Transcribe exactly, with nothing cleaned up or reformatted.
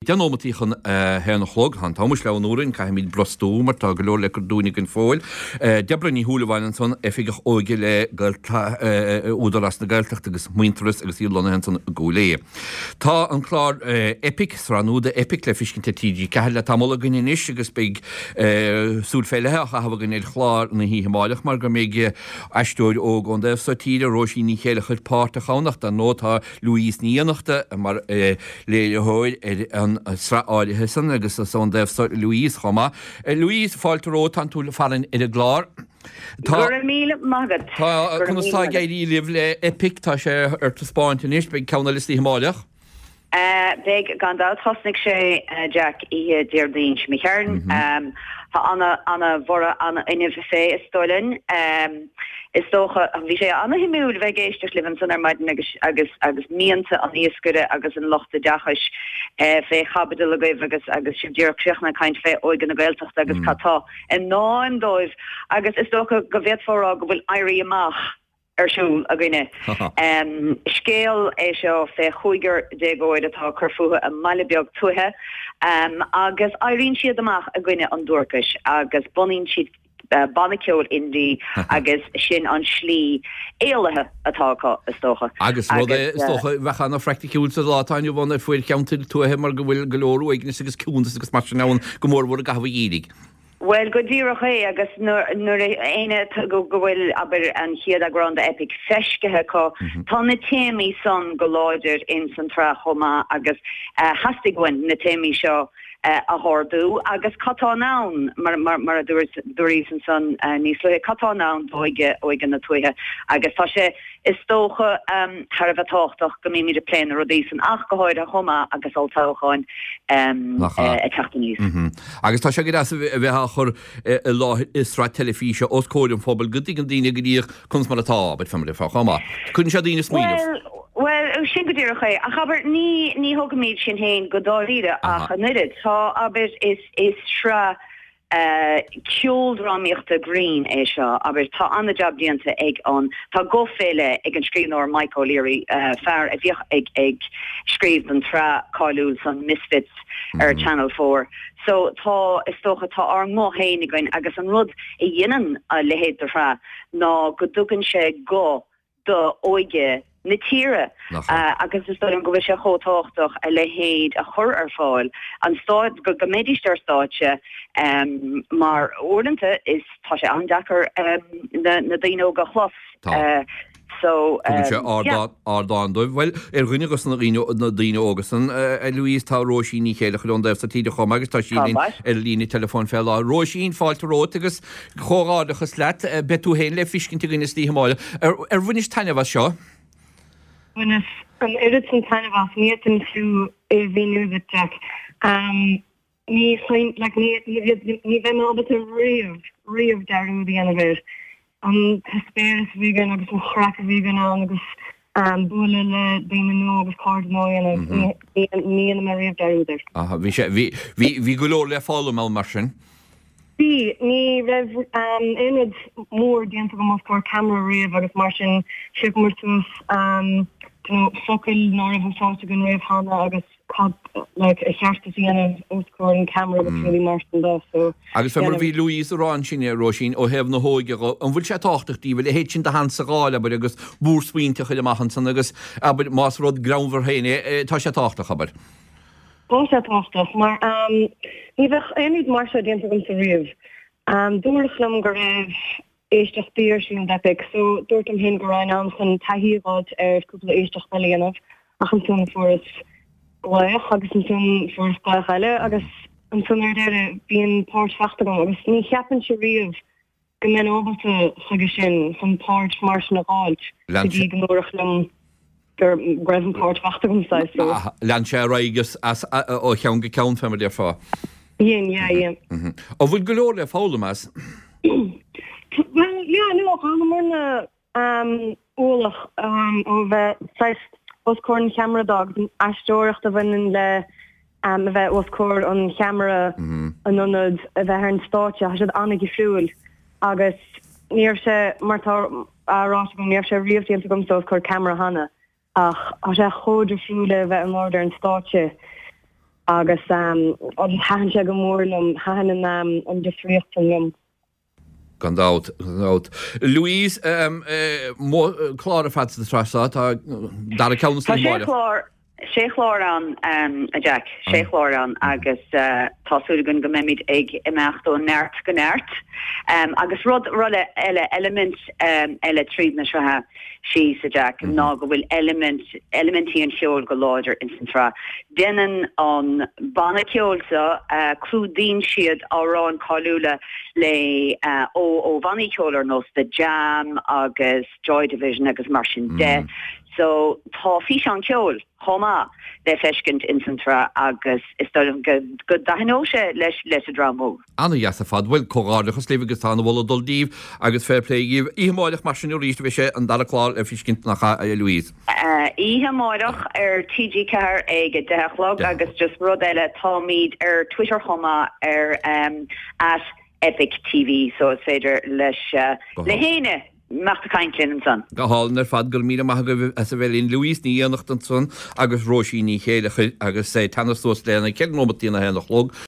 deanómatí chun hena chlog han Thomas le nórin cai míid brostúmar tá go leor le gur dúnig an fóil. Debra ní húlahhain son efigech óige le údarras na gailteach agus muinteras agus í lona hen son gólé. Tá an chlár epic sranúda epic le fiscin te T G cai le tamla gine inis agus beag súl féilethe a hafa gan éil chlár na hí hamáileach mar go méige eistúir óg an def sa tíre roisí ní chéile chuid páta chaunach an nótá Louise níanachta mar léile hóid an sra áirithe san agus son def sa Louise chama. Louise fáilte ró tan túla falin ar a glár. Gur míle magad. Tá chunastá géirí libh le epic tá sé ar tá spáinte níos beag ceanna listí hamáileach. Beg gandá thosnig sé Jack ihe deardín mi chearn. Tá anna anna bhra anna inmh sé is stoilin. Is tócha bhí sé anna himúil bheith géisteach livan san ar maidin agus agus agus míanta an íoscuire agus an lochta deachas fé chabadil a gaibh agus agus si ddíoch seachna caint fé óigan na gailteacht agus catá. An náim dóibh agus is tócha go bhéad fórá go bhfuil airí amach arsúl a gine. Um, scéal é seo fé chuiger dégóid atá curfuha a mailebeag tuthe um, agus airíonn siad amach a gine an dúrcas agus bunín siad Uh, Bannaceol indi agus sin an slí éalathe atácha is tócha. Agus rud é tócha bhecha na freictiúil sa látáinú bhna fuir ceantil tuthe mar go bhfuil golóú ignis agus cúntas agus mar nán go mór bhór a gahah írig. Well, go díoch é agus nuair éine go bhfuil aber an chiad a granda epic feiscethe có tá na téimí son go láidir in san tra chomá agus hastighain na téimí seo a hordú agus catá nán mar mar mar a dúirí san son níos le catá nán óige óige na tuithe agus tá sé is tócha um, har a bhetáchtach go mí míidir pléin ro dí san ach goáid a chuma agus altáchain um, uh, a teachtaníos. Mm-hmm. Agus tá sé go bheitha chur lá isrá telefíe os cóidm fphobal go dtí an daine go dtíoch chuns mar atá bud famile fá chama. Cún sé daine smíileh? Well, sin go dtíoch é, a chabar ní ní thugamíid sin héin go dáíre ach an nuid tá aber is is sra Uh, ceoldraíochta green é seo, aber tá anna job díanta ag an tá go féile ag an scríbnóir Mike O'Leary uh, fear a bhíoch ag ag scríb an tra cáú san Misfits mm-hmm. ar Channel four. So tá is tócha tá ar mó héinigain agus an rud i dhéanaan a lehéad ra ná go dúgann sé go do óige na tíre uh, agus is an go bhfuil sé chótáchtach a lehéad a chur ar fáil an stáid go go méidisteir stáitse um, mar orintanta is tá sé andachar um, na, na daine go chlos uh, so ardán dóibh well ar rinne agus na daine águsan Louise tá Róisín ní chéile chun déh sa tíide chum agus tá sin ar lína telefón fell á Róisín fáilte rót agus chóráidechas leat betú héin le fiscinnta gine tí hamáile ar ar bhuinis taine bh seo. When it's an editing kind of off near them to a venue that Jack um me find like me me them all but a real real daru the end of it um conspiracy vegan agus crack vegan agus um bulele demon agus cardinal and me me and Maria daru there aha vi vi vi vi go le follow mal marsin Sí, ní raibh um, inid mór déanta go más cór camera riamh agus mar sin sib mar tús um, focail ná raibh an sáte gon raibh hána agus cad like, a cheartta síanamh oscóir an camera agus really mar sin dá. So, agus fe mar bhí Louise arán sin Róisín ó hebh na hóige an bhfuil sé táchtachtí bhfuil héit sin de han sa gáil aber agus búr swinte chuile maihan san agus aber más rud groundhar héine tá sé táchtach aber. Bá sé táchtach, mar um, ní bheith éid mar sé déanta gom sa riamh. Um, dúirlam go raibh éisteach bíir sin depic, so dúirt am hen go rain an san taíáid ar cúpla éisteach bailíanamh ach an tún furas gláich agus an tún furas gláich eile agus an tún ar deire bíon páirt fachta gom agus ní cheapan sé riamh go men óbalta chuige sin san páirt mar sin na gáilt go dtí go nóirlam gur greibh an páirt fachta gom sa. Lean sé raigus ó cheann go ceann fe mar déir fá. Yin, yeah, yeah. Mm-hmm. O bhfuil go leor le fálamas? Well, yeah, no, I'm marna um ólach um ó bheith seist oscóir an camera dogs an aistóireacht a bhain le um a bheith oscóir an camera an anad a bheith ar an státe a siad anna gifriúil agus níor sé martá ará go níor sé riamhtíanta gom sa oscóir camera hana ach a sé chóidir friúile bheith an order an státe agus um, han se go mórlum han an um, an defriochtlum. Gandát gandát. Louise um, uh, chláir fat de trasá tá dar a ceanna máile. sé chlár an um, a Jack sé chlár an agus uh, táú gon go méid ag imeachú neart go neart um, agus rud rulle eile element um, eile tríd na sethe sí sa Jack mm-hmm. ná go bhfuil element elementí an seol go láidir in sanrá Dennen an banna ceolsa uh, clúdín siad árán cáúla le uh, ó ó vanní ceolar nos de Jam agus Joy Division agus mar sin mm-hmm. de so tá fi an ceol Homa de feskent incentra agus is go dahinóse leis leis a dramo. Anna jas a fad bhfuil choráidechas lévegus tána bhla doldíh agus fairplay íháideach mar sin ríist bhí sé an dalaláil a fiskint nach Louise. Ihe máideach ar T G ceair ag delog agus just rud eile támíd ar Twitter homa ar um, at Epic T V so it's féidir leis uh, le héine. Macht kaintlin an son. Gahall nar fad gur míle maith go as a bhfuil in Louise ní dhéanacht an son agus Roisin ní chéile agus sé tanna sós léna cean nómatína hénach log